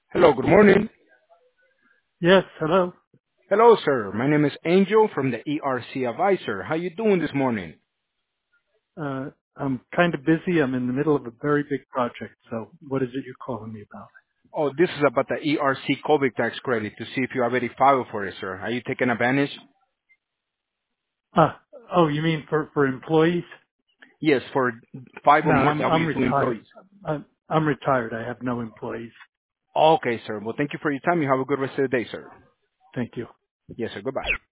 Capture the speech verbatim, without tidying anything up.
Hello, good morning. Yes, hello. Hello, sir. My name is Angel from the E R C Advisor. How you doing this morning? Uh, I'm kind of busy. I'm in the middle of a very big project. So what is it you're calling me about? Oh, this is about the E R C COVID tax credit to see if you already filed for it, sir. Are you taking advantage? Ah, oh, you mean for, for employees? Yes, for five a No, month I'm, I'm W two retired. employees. I'm, I'm retired. I have no employees. Okay, sir. Well, thank you for your time. You have a good rest of the day, sir. Thank you. Yes, sir. Goodbye.